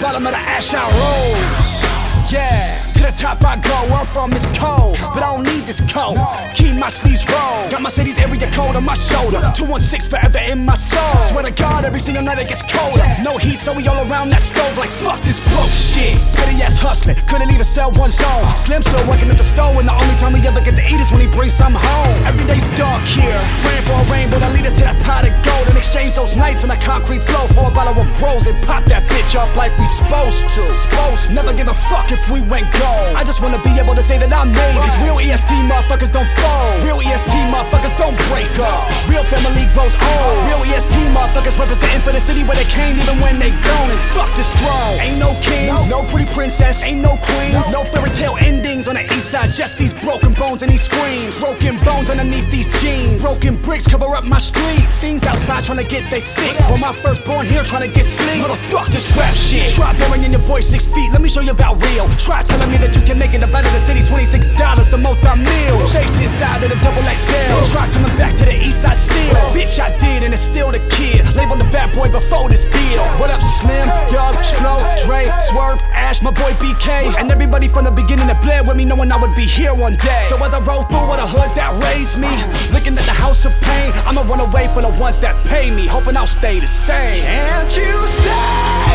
bottom of the ash I rose. Yeah, to the top I go, where I'm from is cold, but I don't need this coat. Keep my sleeves rolled, got my city's area code on my shoulder. 216 forever in my soul. Swear to God, every single night it gets colder. No heat, so we all around that stove like fuck this bullshit. Petty ass hustling, couldn't even sell one zone. Slim still working at the store, and the only time we ever get to eat is when he brings some home. Every day's dark here, praying for a rainbow to lead us to that pot of gold, and exchange those nights on the concrete floor for a bottle of rose and pop that bitch up like we supposed to. Never give a fuck if we went gold. I just wanna be able to say that I made these real EST motherfuckers don't fold. Real EST motherfuckers don't break up. Real family grows old. Real EST motherfuckers representing for the city where they came even when they gone. And fuck this throne. Ain't no kings, no pretty princess, ain't no queens, no fairy tale endings on the east side. Just these broken bones and these screams. Broken bones underneath these jeans. Broken bricks cover up my streets. Things outside trying to get they fix. While my firstborn here trying to get sleep. Motherfuck this rap shit. Try burying your boy 6 feet. Let me show you about real. Try telling me that you can make it up out of the city. $26 the most I meal. Chase inside of the double XL. Try coming back to the east side still. Bitch I did and it's still the kid. Labeled the bad boy before this deal. What up Slim, Doug, Splo, Dre, Swerve, Ash, my boy BK, and everybody from the beginning that bled with me knowing I would be here one day. So as I roll through all the hoods that raised me, looking at the house of pain, I'ma run away from the ones that pay me, hoping I'll stay the same. Can't you say